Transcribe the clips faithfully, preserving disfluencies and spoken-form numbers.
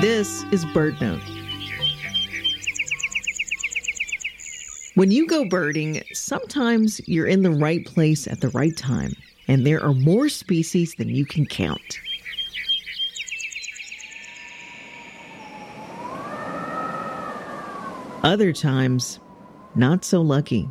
This is BirdNote. When you go birding, sometimes you're in the right place at the right time, and there are more species than you can count. Other times, not so lucky.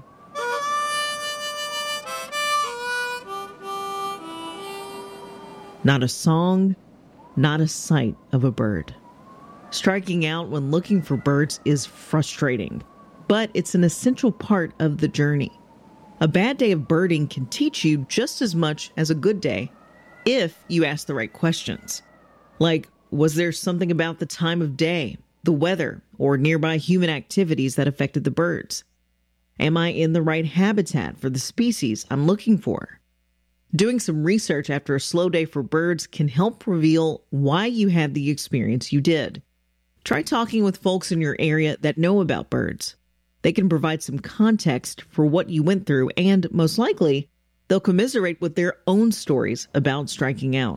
Not a song, not a sight of a bird. Striking out when looking for birds is frustrating, but it's an essential part of the journey. A bad day of birding can teach you just as much as a good day if you ask the right questions. Like, was there something about the time of day, the weather, or nearby human activities that affected the birds? Am I in the right habitat for the species I'm looking for? Doing some research after a slow day for birds can help reveal why you had the experience you did. Try talking with folks in your area that know about birds. They can provide some context for what you went through, and most likely, they'll commiserate with their own stories about striking out.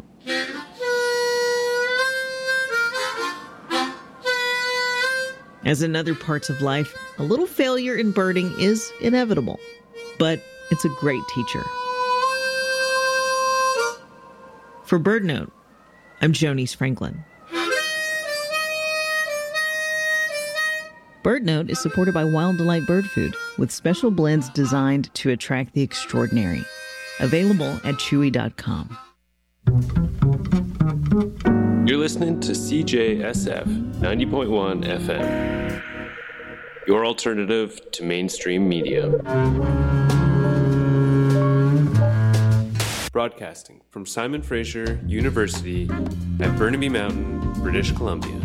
As in other parts of life, a little failure in birding is inevitable, but it's a great teacher. For BirdNote, I'm Jonice Franklin. BirdNote is supported by Wild Delight Bird Food, with special blends designed to attract the extraordinary. Available at chewy dot com. You're listening to C J S F ninety point one F M, your alternative to mainstream media. Broadcasting from Simon Fraser University at Burnaby Mountain, British Columbia.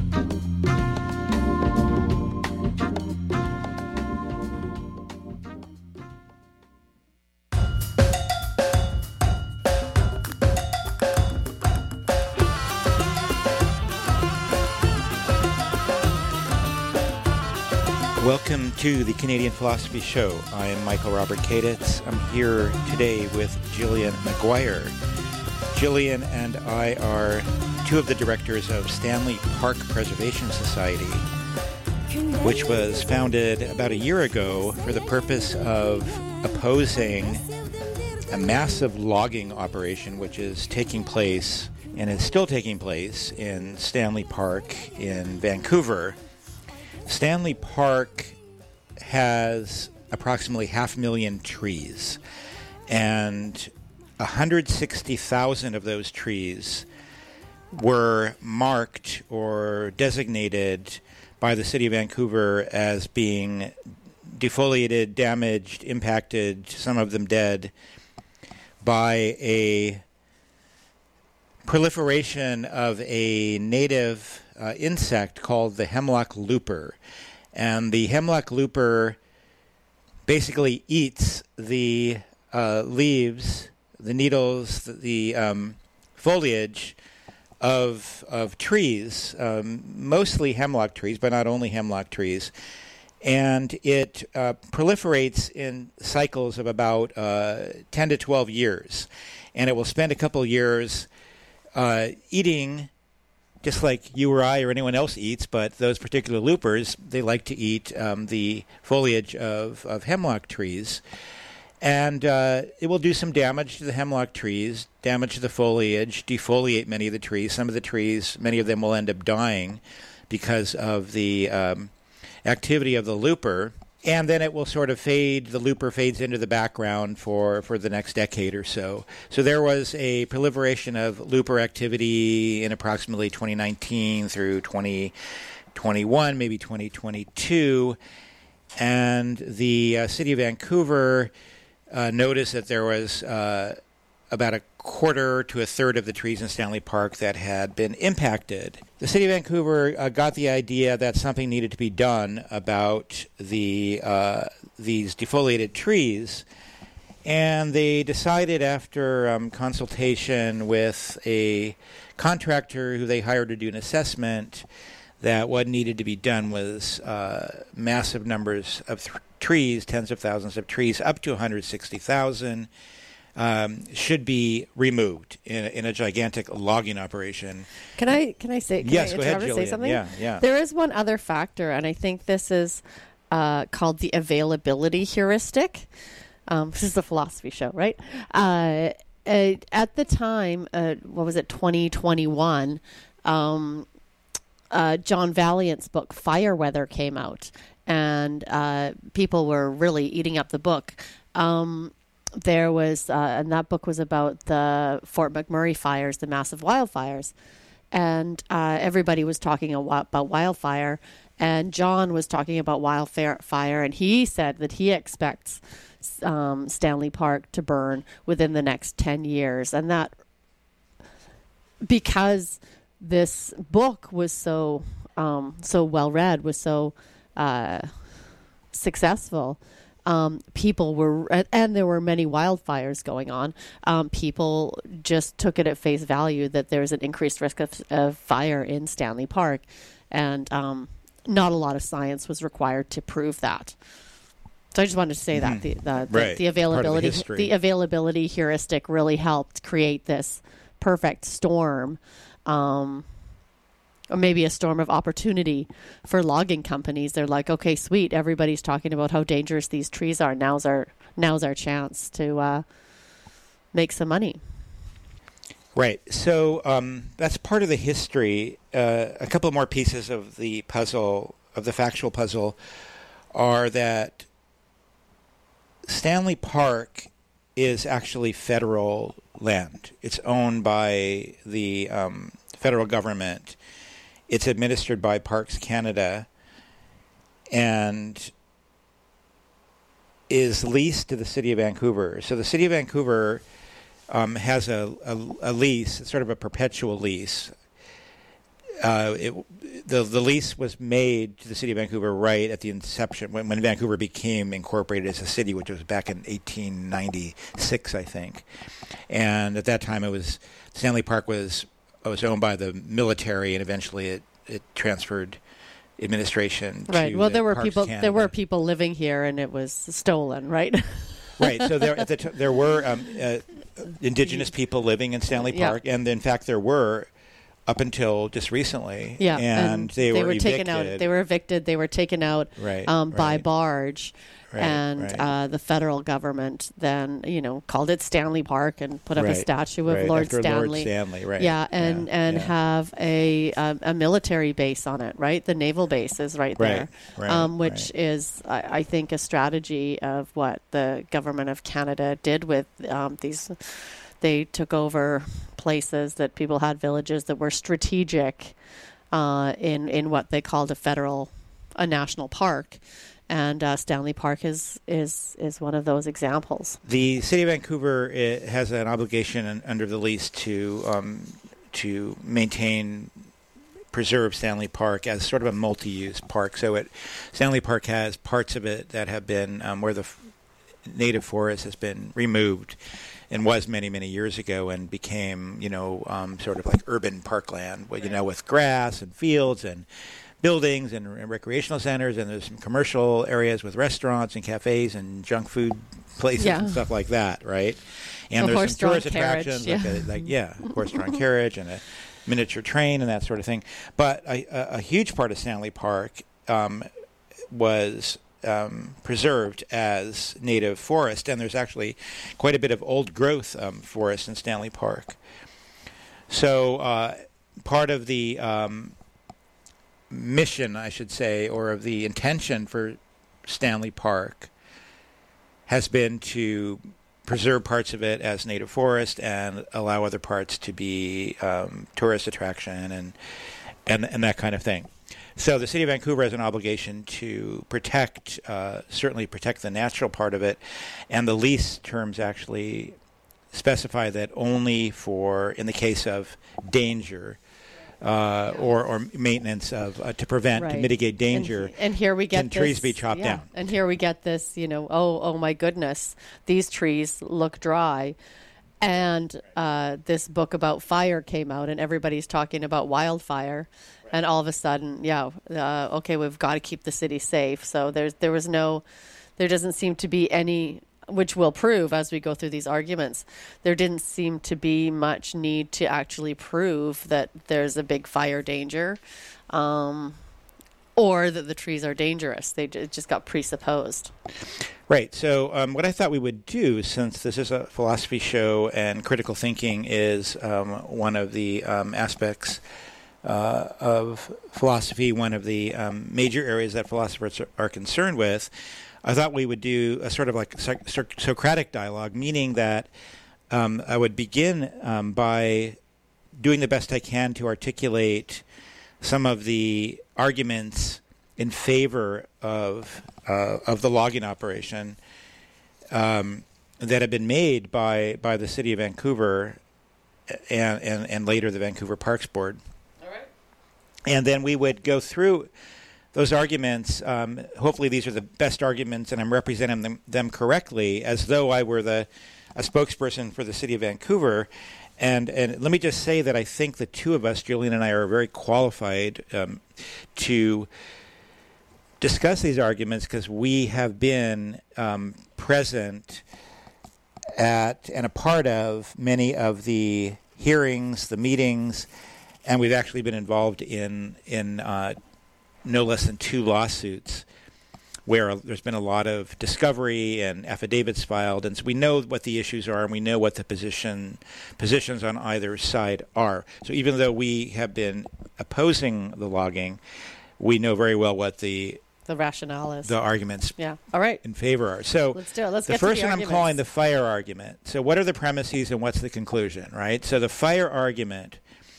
Welcome to the Canadian Philosophy Show. I am Michael Robert Kaditz. I'm here today with Gillian McGuire. Gillian and I are two of the directors of Stanley Park Preservation Society, which was founded about a year ago for the purpose of opposing a massive logging operation which is taking place and is still taking place in Stanley Park in Vancouver. Stanley Park has approximately half a million trees, and one hundred sixty thousand of those trees were marked or designated by the City of Vancouver as being defoliated, damaged, impacted, some of them dead, by a proliferation of a native Uh, insect called the hemlock looper. And the hemlock looper basically eats the uh, leaves, the needles, the, the um, foliage of of trees, um, mostly hemlock trees, but not only hemlock trees. And it uh, proliferates in cycles of about uh, ten to twelve years. And it will spend a couple years uh, eating, just like you or I or anyone else eats, but those particular loopers, they like to eat um, the foliage of, of hemlock trees. And uh, it will do some damage to the hemlock trees, damage to the foliage, defoliate many of the trees. Some of the trees, many of them will end up dying because of the um, activity of the looper. And then it will sort of fade, the looper fades into the background for, for the next decade or so. So there was a proliferation of looper activity in approximately twenty nineteen through twenty twenty-one, maybe twenty twenty-two. And the uh, City of Vancouver uh, noticed that there was uh, about a quarter to a third of the trees in Stanley Park that had been impacted. The City of Vancouver uh, got the idea that something needed to be done about the uh, these defoliated trees, and they decided after um, consultation with a contractor who they hired to do an assessment that what needed to be done was uh, massive numbers of th- trees, tens of thousands of trees, up to one hundred sixty thousand, um, should be removed in, in a gigantic logging operation. Can I can I say can yes, I go ahead, interrupt and say Jillian. something? Yeah, yeah. There is one other factor, and I think this is uh, called the availability heuristic. Um, this is a philosophy show, right? Uh, uh, at the time, uh, what was it, twenty twenty-one, um, uh, John Valiant's book Fire Weather came out, and uh, people were really eating up the book. Um, there was, uh, and that book was about the Fort McMurray fires, the massive wildfires. And uh, everybody was talking about wildfire, and John was talking about wildfire, and he said that he expects um, Stanley Park to burn within the next ten years. And that, because this book was so um, so well read, was so uh, successful, Um, people were, and there were many wildfires going on. Um, people just took it at face value that there's an increased risk of, of fire in Stanley Park, and um, not a lot of science was required to prove that. So I just wanted to say Mm-hmm. that the the, the, right. the availability Part of the, the availability heuristic really helped create this perfect storm. Um, Or maybe a storm of opportunity for logging companies. They're like, okay, sweet. Everybody's talking about how dangerous these trees are. Now's our now's our chance to uh, make some money. Right. So um, that's part of the history. Uh, a couple more pieces of the puzzle, of the factual puzzle, are that Stanley Park is actually federal land. It's owned by the um, federal government. It's administered by Parks Canada and is leased to the City of Vancouver. So the City of Vancouver um, has a, a, a lease, it's sort of a perpetual lease. Uh, it, the the lease was made to the City of Vancouver right at the inception, when, when Vancouver became incorporated as a city, which was back in eighteen ninety-six, I think. And at that time, it was Stanley Park was was owned by the military, and eventually it, it transferred administration. Right. To well, the there were Parks people. Canada. There were people living here, and it was stolen. Right. Right. So there, at the t- there were um, uh, indigenous people living in Stanley Park, yeah. and in fact, there were up until just recently. Yeah, and, and they, they were, were evicted. taken out. They were evicted. They were taken out right, um, by right. barge. Right, and right. Uh, the federal government then, you know, called it Stanley Park and put up right, a statue of right. Lord After Stanley. Lord Stanley, right? Yeah, and yeah, and yeah. have a um, a military base on it, right? The naval base is right, right there, right, um, which right. is, I, I think, a strategy of what the government of Canada did with um, these. They took over places that people had villages that were strategic uh, in in what they called a federal, a national park. And uh, Stanley Park is, is is one of those examples. The City of Vancouver uh, has an obligation in, under the lease to um, to maintain, preserve Stanley Park as sort of a multi-use park. So it Stanley Park has parts of it that have been um, where the f- native forest has been removed, and was many many years ago, and became you know um, sort of like urban parkland, you know, with grass and fields and buildings and, and recreational centers, and there's some commercial areas with restaurants and cafes and junk food places yeah. and stuff like that, right? And a there's some tourist carriage, attractions, yeah. like, a, like yeah, horse-drawn carriage and a miniature train and that sort of thing. But a, a, a huge part of Stanley Park um, was um, preserved as native forest, and there's actually quite a bit of old-growth um, forest in Stanley Park. So uh, part of the um, mission, I should say, or of the intention for Stanley Park has been to preserve parts of it as native forest and allow other parts to be um, tourist attraction and, and and that kind of thing. So the City of Vancouver has an obligation to protect, uh, certainly protect the natural part of it, and the lease terms actually specify that only for, in the case of danger, Uh, or, or maintenance of uh, to prevent right. to mitigate danger. And, and here we get can this, trees be chopped yeah. down? And here we get this, you know, oh oh my goodness, these trees look dry, and uh, this book about fire came out, and everybody's talking about wildfire, right. and all of a sudden, yeah, uh, okay, we've got to keep the city safe. So there's there was no, there doesn't seem to be any which we'll prove as we go through these arguments, there didn't seem to be much need to actually prove that there's a big fire danger, um, or that the trees are dangerous. They it just got presupposed. Right. So um, what I thought we would do, since this is a philosophy show and critical thinking is um, one of the um, aspects uh, of philosophy, one of the um, major areas that philosophers are, are concerned with, I thought we would do a sort of like Soc- Soc- Socratic dialogue, meaning that um, I would begin um, by doing the best I can to articulate some of the arguments in favor of uh, of the logging operation um, that have been made by, by the City of Vancouver and, and, and later the Vancouver Parks Board. All right. And then we would go through those arguments. Um, hopefully these are the best arguments and I'm representing them, them correctly, as though I were the a spokesperson for the City of Vancouver. And and let me just say that I think the two of us, Julian and I, are very qualified um, to discuss these arguments because we have been um, present at and a part of many of the hearings, the meetings, and we've actually been involved in in uh, no less than two lawsuits where there's been a lot of discovery and affidavits filed, and so we know what the issues are and we know what the position positions on either side are. So even though we have been opposing the logging, we know very well what the The rationale is. the arguments Yeah. All right. in favor are. So Let's do it. Let's the get to first the one I'm arguments. calling the fire argument. So what are the premises and what's the conclusion, right? So the fire argument,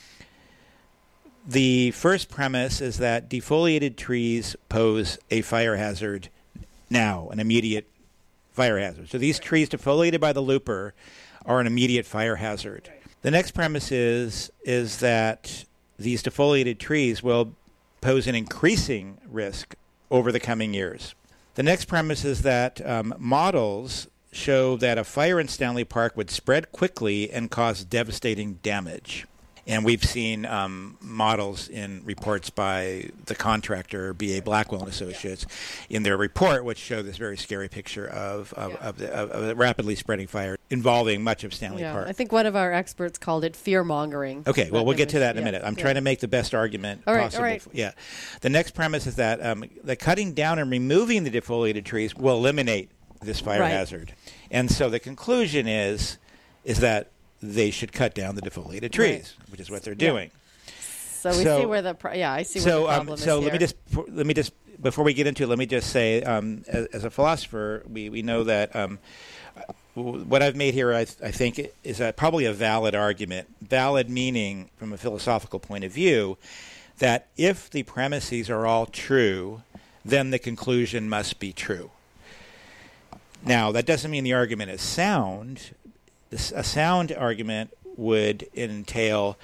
the first premise is that defoliated trees pose a fire hazard now, an immediate fire hazard. So these trees defoliated by the looper are an immediate fire hazard. The next premise is is that these defoliated trees will pose an increasing risk over the coming years. The next premise is that um, models show that a fire in Stanley Park would spread quickly and cause devastating damage. And we've seen um, models in reports by the contractor, B A Blackwell and Associates, in their report, which show this very scary picture of of, Yeah. of, the, of, of a rapidly spreading fire involving much of Stanley Yeah. Park. I think one of our experts called it fear mongering. Okay, well, we'll get to that in a minute. I'm Yeah. trying to make the best argument All right, possible. all right. Yeah. The next premise is that um, the cutting down and removing the defoliated trees will eliminate this fire Right. hazard. And so the conclusion is is that they should cut down the defoliated trees, which is what they're Yeah. doing. So we So- see where the pro- yeah I see where So, the um, problem so is let me here. just let me just before we get into it, let me just say, um, as, as a philosopher, we, we know that um, w- what I've made here, I, th- I think, is a, probably a valid argument. Valid meaning, from a philosophical point of view, that if the premises are all true, then the conclusion must be true. Now, that doesn't mean the argument is sound. This, a sound argument would entail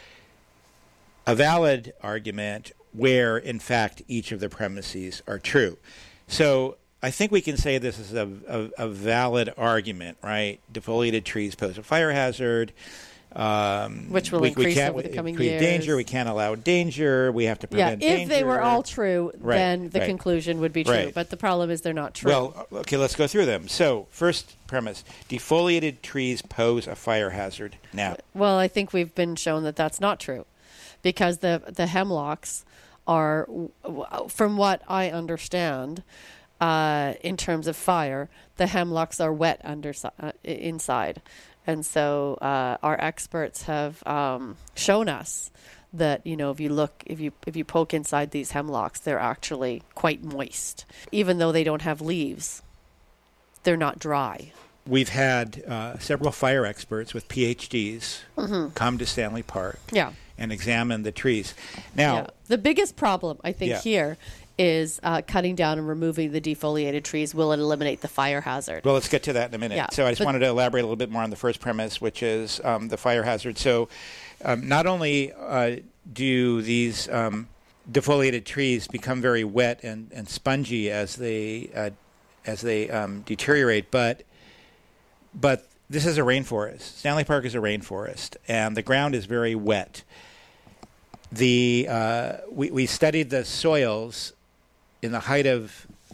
a valid argument where, in fact, each of the premises are true. So I think we can say this is a, a, a valid argument, right? Defoliated trees pose a fire hazard. Um, Which will we, increase we can't, over the coming create years. danger. We can't allow danger. We have to yeah, prevent if danger. they were all true, Right, then the right. conclusion would be true. Right. But the problem is they're not true. Well, okay, let's go through them. So, first premise, defoliated trees pose a fire hazard now. Well, I think we've been shown that that's not true, because the the hemlocks are, w- w- from what I understand, uh, in terms of fire, the hemlocks are wet under uh, inside, and so uh, our experts have um, shown us that, you know, if you look, if you if you poke inside these hemlocks, they're actually quite moist, even though they don't have leaves. They're not dry. We've had uh, several fire experts with P H Ds Mm-hmm. come to Stanley Park Yeah. and examine the trees. Now, Yeah. The biggest problem, I think, Yeah. here is uh, cutting down and removing the defoliated trees will eliminate the fire hazard. well, let's get to that in a minute. Yeah, so I just but- wanted to elaborate a little bit more on the first premise, which is um, the fire hazard. So um, not only uh, do these um, defoliated trees become very wet and, and spongy as they uh, as they um, deteriorate, but but this is a rainforest. Stanley Park is a rainforest, and the ground is very wet. The uh, we, we studied the soils in the height of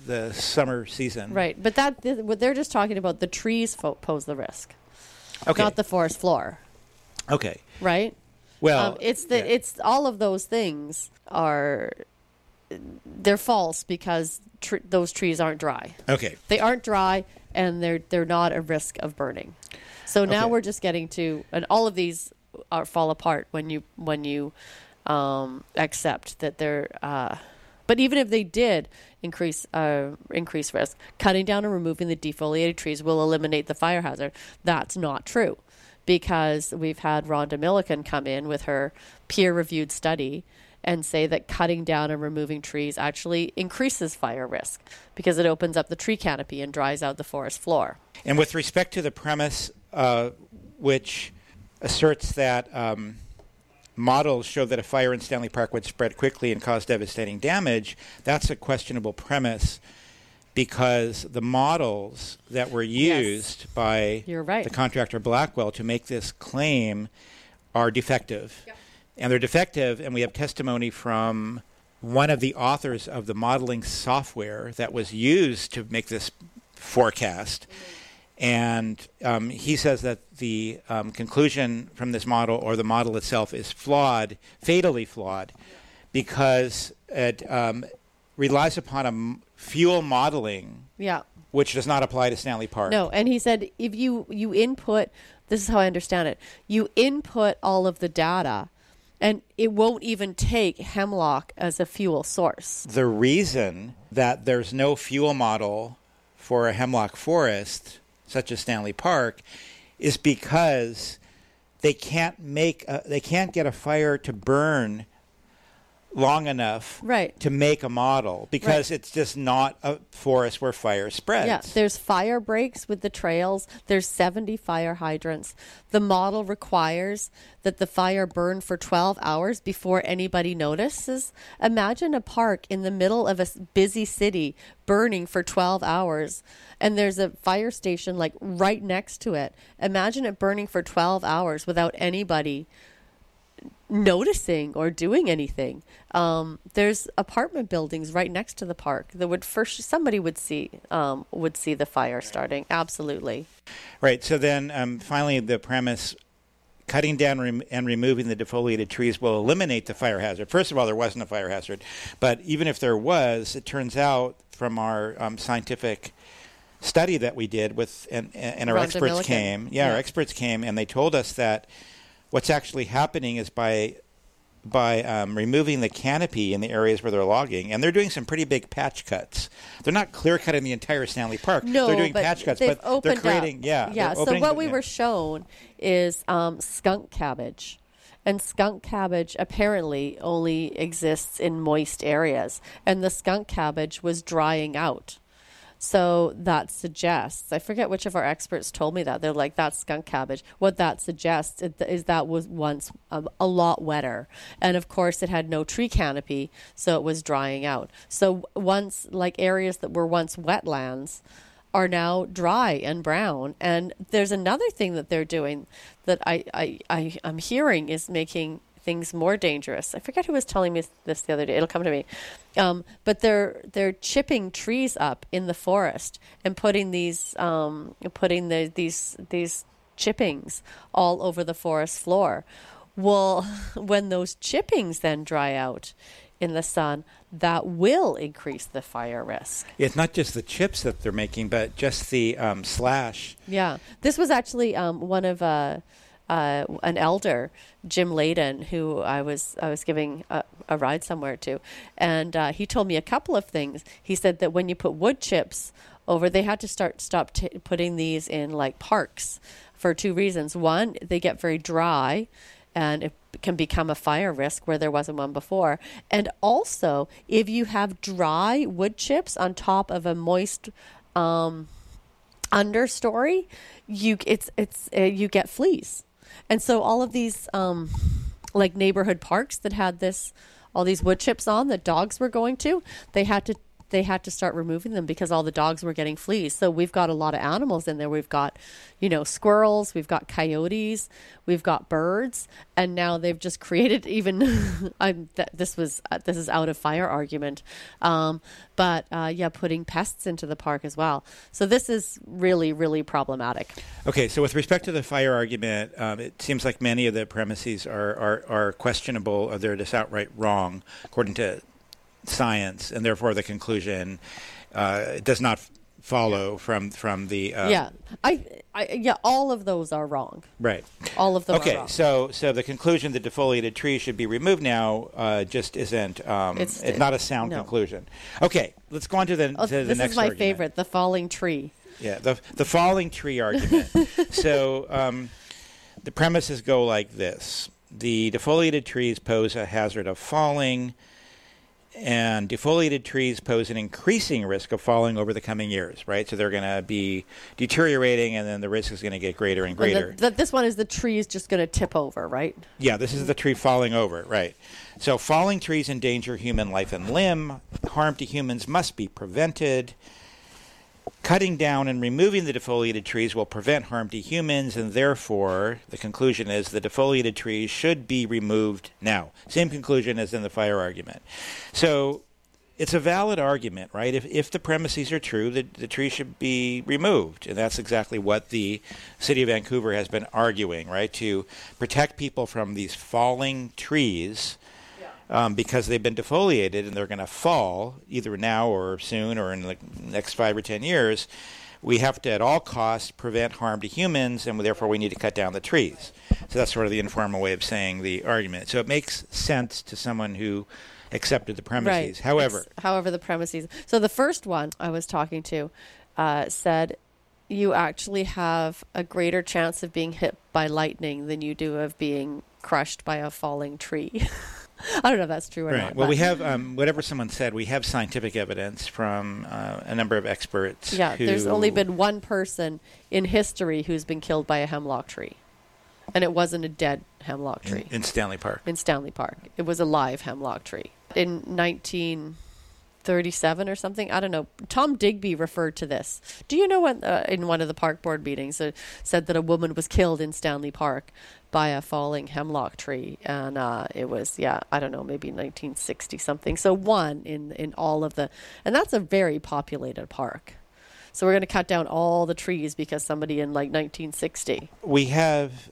the summer season. Right, but that th- what they're just talking about the trees fo- pose the risk, Okay. not the forest floor. Okay. Right. Well, um, it's the yeah. it's all of those things are they're false because tr- those trees aren't dry. Okay. They aren't dry, and they're they're not a risk of burning. So now Okay. we're just getting to, and all of these are fall apart when you when you um, accept that they're. Uh, but even if they did increase uh, increase risk, cutting down and removing the defoliated trees will eliminate the fire hazard. That's not true, because we've had Rhonda Milliken come in with her peer-reviewed study and say that cutting down and removing trees actually increases fire risk because it opens up the tree canopy and dries out the forest floor. And with respect to the premise, uh, which asserts that um, models show that a fire in Stanley Park would spread quickly and cause devastating damage, that's a questionable premise because the models that were used Yes. by You're right. the contractor Blackwell to make this claim are defective. Yep. And they're defective, and we have testimony from one of the authors of the modeling software that was used to make this forecast. And um, he says that the um, conclusion from this model, or the model itself, is flawed, fatally flawed, because it um, relies upon a m- fuel modeling Yeah. which does not apply to Stanley Park. No, and he said if you you input, this is how I understand it, you input all of the data, and it won't even take hemlock as a fuel source. The reason that there's no fuel model for a hemlock forest, such as Stanley Park, is because they can't make a, they can't get a fire to burn long enough Right. to make a model, because Right. it's just not a forest where fire spreads. Yeah, there's fire breaks with the trails. There's seventy fire hydrants. The model requires that the fire burn for twelve hours before anybody notices. Imagine a park in the middle of a s- busy city burning for twelve hours, and there's a fire station like right next to it. Imagine it burning for twelve hours without anybody noticing or doing anything. Um, there's apartment buildings right next to the park that would first somebody would see um, would see the fire starting. Absolutely. Right. So then, um, finally, the premise: cutting down rem- and removing the defoliated trees will eliminate the fire hazard. First of all, there wasn't a fire hazard, but even if there was, it turns out from our um, scientific study that we did with, and, and our Rhonda experts Milliken. came. Yeah, Yeah. our experts came, and they told us that what's actually happening is by by um, removing the canopy in the areas where they're logging, and they're doing some pretty big patch cuts. They're not clear cutting the entire Stanley Park. No, they're doing but patch cuts, they've but they're opened creating. up. Yeah, yeah. they're So opening what the- we yeah. were shown is um, skunk cabbage, and skunk cabbage apparently only exists in moist areas, and the skunk cabbage was drying out. So that suggests, I forget which of our experts told me that. They're like, that's skunk cabbage. What that suggests is that was once um, a lot wetter. And of course, it had no tree canopy, so it was drying out. So once, like areas that were once wetlands are now dry and brown. And there's another thing that they're doing that I, I, I, I'm hearing is making things more dangerous. I forget who was telling me this the other day. It'll come to me. Um, but they're they're chipping trees up in the forest and putting these um, putting the, these these chippings all over the forest floor. Well, when those chippings then dry out in the sun, that will increase the fire risk. It's not just the chips that they're making, but just the um, slash. Yeah, this was actually um, one of uh, uh, an elder, Jim Layden, who I was I was giving a, a ride somewhere to, and uh, he told me a couple of things. He said that when you put wood chips over, they had to start stop t- putting these in like parks for two reasons. One, they get very dry, and it can become a fire risk where there wasn't one before. And also, if you have dry wood chips on top of a moist um, understory, you it's it's uh, you get fleas. And so all of these um, like neighborhood parks that had this all these wood chips on that dogs were going to, they had to they had to start removing them because all the dogs were getting fleas. So we've got a lot of animals in there. We've got, you know, squirrels, we've got coyotes, we've got birds, and now they've just created even. I'm th- this was uh, this is out of fire argument, um, but uh, yeah, putting pests into the park as well. So this is really really problematic. Okay, so with respect to the fire argument, um, it seems like many of the premises are are, are questionable, or they're just outright wrong according to science, and therefore the conclusion uh, does not follow from from the uh, yeah I, I yeah all of those are wrong. Right. All of them okay are wrong. so so the conclusion that defoliated trees should be removed now uh, just isn't um, it's, it's not a sound no. conclusion. Okay, let's go on to the, oh, to the this next is my argument. favorite, the falling tree. Yeah, the the falling tree argument. So um, the premises go like this: the defoliated trees pose a hazard of falling, and defoliated trees pose an increasing risk of falling over the coming years, right? So they're going to be deteriorating, and then the risk is going to get greater and greater. And the, the, this one is the tree is just going to tip over, right? Yeah, this is the tree falling over, right. So falling trees endanger human life and limb. Harm to humans must be prevented. Cutting down and removing the defoliated trees will prevent harm to humans, and therefore the conclusion is the defoliated trees should be removed now. Same conclusion as in the fire argument. So it's a valid argument, right? If if the premises are true, the, the tree should be removed, and that's exactly what the City of Vancouver has been arguing, right? To protect people from these falling trees. Um, because they've been defoliated and they're going to fall either now or soon or in the next five or ten years, we have to at all costs prevent harm to humans, and therefore we need to cut down the trees. So that's sort of the informal way of saying the argument. So it makes sense to someone who accepted the premises. Right. However, it's, however, the premises. So the first one I was talking to uh, said you actually have a greater chance of being hit by lightning than you do of being crushed by a falling tree. I don't know if that's true or right. not. Well, we have, um, whatever someone said, we have scientific evidence from uh, a number of experts. Yeah, who there's only been one person in history who's been killed by a hemlock tree. And it wasn't a dead hemlock tree. In, in Stanley Park. In Stanley Park. It was a live hemlock tree. In nineteen thirty-seven or something, I don't know. Tom Digby referred to this. Do you know when, uh, in one of the park board meetings, uh, said that a woman was killed in Stanley Park by a falling hemlock tree, and uh, it was, yeah, I don't know, maybe nineteen sixty something. So one in in all of the, and that's a very populated park. So we're going to cut down all the trees because somebody in like nineteen sixty. We have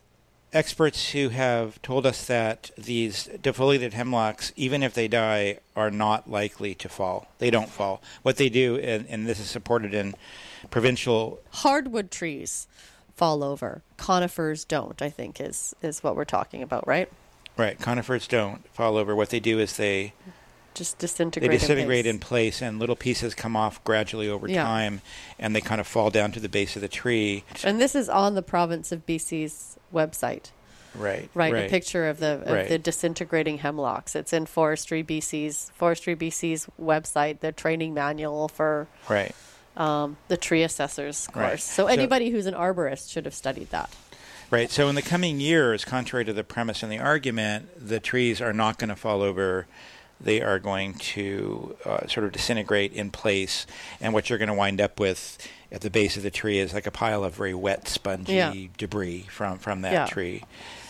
experts who have told us that these defoliated hemlocks, even if they die, are not likely to fall. They don't fall. What they do, and, and this is supported in provincial... Hardwood trees fall over. Conifers don't, I think, is, is what we're talking about, right? Right. Conifers don't fall over. What they do is they... Just disintegrate. They disintegrate in in place, and little pieces come off gradually over yeah. time, and they kind of fall down to the base of the tree. And this is on the province of B C's website. Right. Right. right. A picture of the of right. the disintegrating hemlocks. It's in Forestry B C's Forestry B C's website. Their training manual for right. um, the tree assessors course. Right. So anybody so, who's an arborist should have studied that. Right. So in the coming years, contrary to the premise and the argument, the trees are not going to fall over. They are going to uh, sort of disintegrate in place, and what you're going to wind up with at the base of the tree is like a pile of very wet, spongy yeah. debris from, from that yeah. tree.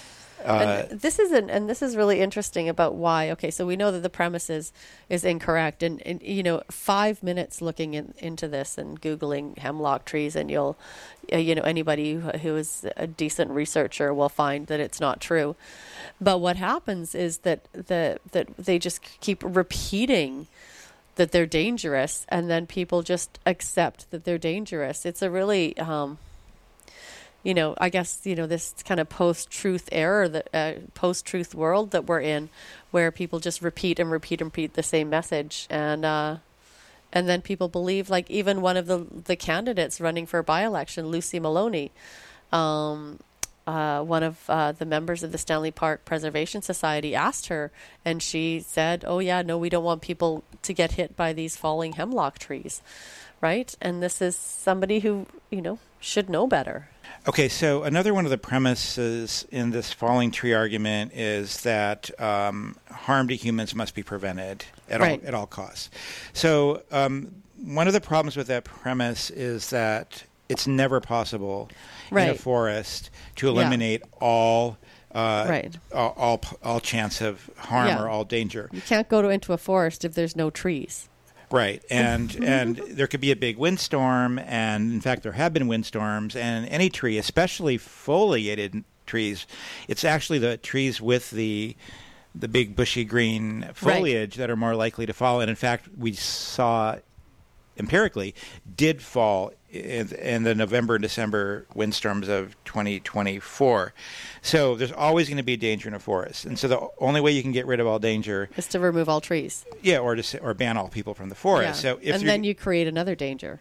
Uh, and this is an, and this is really interesting about why. Okay, so we know that the premise is, is incorrect, and, and you know, five minutes looking in, into this and googling hemlock trees, and you'll, uh, you know, anybody who, who is a decent researcher will find that it's not true. But what happens is that the that they just keep repeating that they're dangerous, and then people just accept that they're dangerous. It's a really um, you know, I guess, you know, this kind of post-truth era, that uh, post-truth world that we're in, where people just repeat and repeat and repeat the same message, and uh, and then people believe. Like even one of the the candidates running for a by-election, Lucy Maloney, um, uh, one of uh, the members of the Stanley Park Preservation Society asked her, and she said, "Oh yeah, no, we don't want people to get hit by these falling hemlock trees." Right? And this is somebody who, you know, should know better. Okay, so another one of the premises in this falling tree argument is that um, harm to humans must be prevented at Right. all at all costs. So um, one of the problems with that premise is that it's never possible in a Right. forest to eliminate all. Uh, Right. all, all all chance of harm Yeah. or all danger. You can't go to, into a forest if there's no trees. Right, and and there could be a big windstorm, and in fact there have been windstorms, and any tree, especially foliated trees, it's actually the trees with the the big bushy green foliage that are more likely to fall. And in fact, we saw empirically did fall in, in the November and December windstorms of twenty twenty-four. So there's always going to be danger in a forest, and so the only way you can get rid of all danger, Is to remove all trees. yeah, or to s- or ban all people from the forest. Yeah. So if and you're- then you create another danger.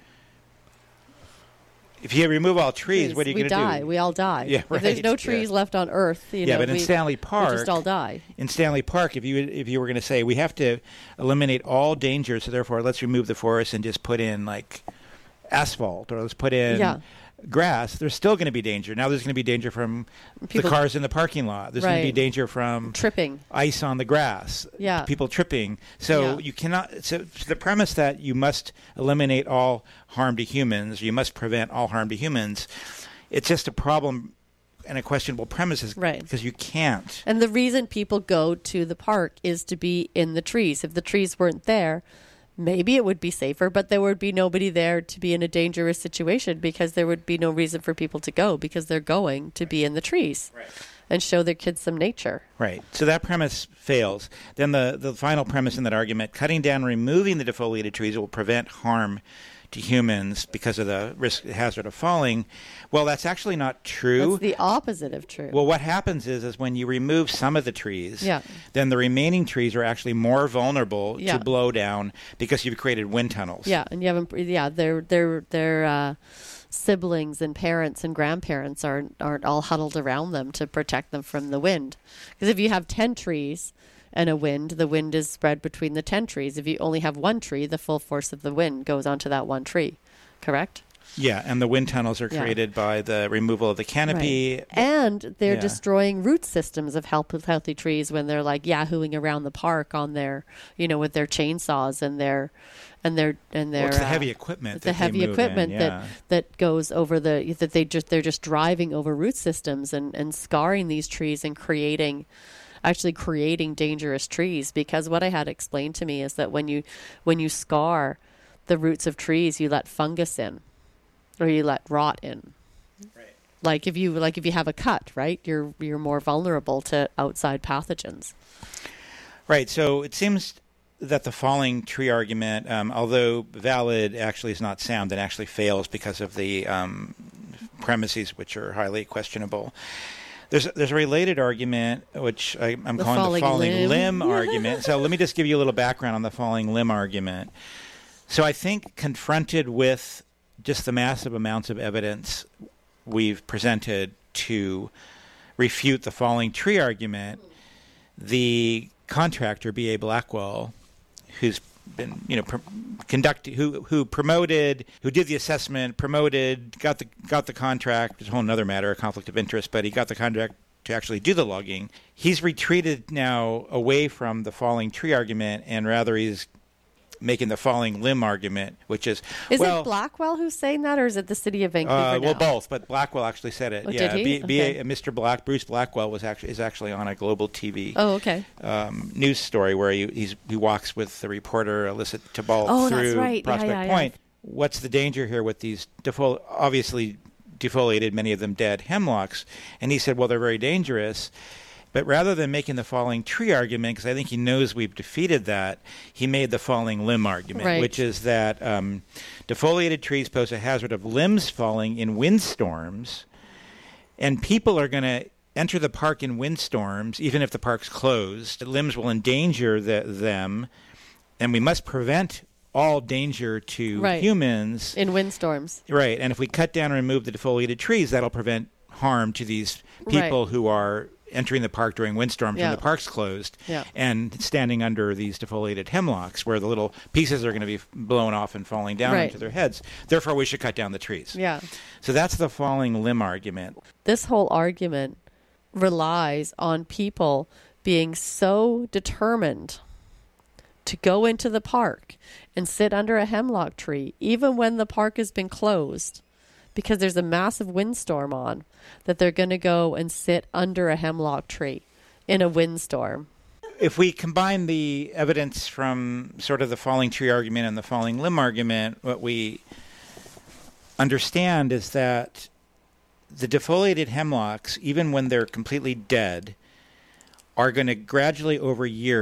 if you remove all trees, what are you we going to do? die. We all die. Yeah, If there's no right, trees yeah. left on Earth, you Yeah, know, but in we, Stanley we Park, just all die. in Stanley Park, if you if you were going to say we have to eliminate all danger, so therefore let's remove the forest and just put in like asphalt, or let's put in Yeah. grass, there's still going to be danger. Now there's going to be danger from People- the cars in the parking lot. There's going to be Right. danger from Tripping. ice on the grass. Yeah. People tripping. So Yeah. you cannot. So the premise that you must eliminate all harm to humans, you must prevent all harm to humans. It's just a problem and a questionable premise, Right. because you can't. And the reason people go to the park is to be in the trees. If the trees weren't there, maybe it would be safer, but there would be nobody there to be in a dangerous situation, because there would be no reason for people to go, because they're going to be in the trees Right. and show their kids some nature. Right. So that premise fails. Then the, the final premise in that argument, cutting down and removing the defoliated trees will prevent harm to humans because of the risk hazard of falling. Well, that's actually not true. That's the opposite of true. Well, what happens is, is when you remove some of the trees, Yeah. then the remaining trees are actually more vulnerable Yeah. to blow down because you've created wind tunnels. yeah, and you haven't. Yeah, their their their uh, siblings and parents and grandparents aren't aren't all huddled around them to protect them from the wind. Because if you have ten trees and a wind, the wind is spread between the ten trees. If you only have one tree, the full force of the wind goes onto that one tree. Correct? Yeah, and the wind tunnels are Yeah. created by the removal of the canopy. Right. And they're Yeah. destroying root systems of health, healthy trees when they're like yahooing around the park on their, you know, with their chainsaws and their, and their and their. Well, it's the uh, heavy equipment. the that they heavy move in, equipment yeah. that that goes over the that they just they're just driving over root systems and and scarring these trees and creating. Actually creating dangerous trees, because what I had explained to me is that when you when you scar the roots of trees, you let fungus in, or you let rot in. Right. Like if you like if you have a cut, right? You're you're more vulnerable to outside pathogens. Right. So it seems that the falling tree argument, um, although valid, actually is not sound and actually fails because of the um, premises, which are highly questionable. There's there's a related argument, which I, I'm The calling falling the falling limb. limb argument. So let me just give you a little background on the falling limb argument. So I think confronted with just the massive amounts of evidence we've presented to refute the falling tree argument, the contractor, B A Blackwell, who's been, you know, pr- conducted, who who promoted, who did the assessment, promoted, got the got the contract. It's a whole other matter, a conflict of interest, but he got the contract to actually do the logging. He's retreated now away from the falling tree argument, and rather he's making the falling limb argument, which is Is well, it Blackwell who's saying that, or is it the city of Vancouver? uh, well, now? both, but Blackwell actually said it. Oh, yeah, did he? B- B- Okay. Mister Black, Bruce Blackwell was actually is actually on a global T V Oh, okay. um, news story where he he's, he walks with the reporter Alyssa Tibalt Oh, through that's right. Yeah, Prospect yeah, yeah. Point. What's the danger here with these defol- obviously defoliated, many of them dead hemlocks? And he said, well, they're very dangerous. But rather than making the falling tree argument, because I think he knows we've defeated that, he made the falling limb argument, Right. which is that um, defoliated trees pose a hazard of limbs falling in windstorms, and people are going to enter the park in windstorms, even if the park's closed. The limbs will endanger the, them, and we must prevent all danger to Right. humans. In windstorms. Right, and if we cut down and remove the defoliated trees, that'll prevent harm to these people Right. who are entering the park during windstorms Yeah. when the park's closed Yeah. and standing under these defoliated hemlocks where the little pieces are going to be blown off and falling down Right. onto their heads. Therefore, we should cut down the trees. Yeah. So that's the falling limb argument. This whole argument relies on people being so determined to go into the park and sit under a hemlock tree, even when the park has been closed, because there's a massive windstorm on, that they're going to go and sit under a hemlock tree in a windstorm. If we combine the evidence from sort of the falling tree argument and the falling limb argument, what we understand is that the defoliated hemlocks, even when they're completely dead, are going to gradually over years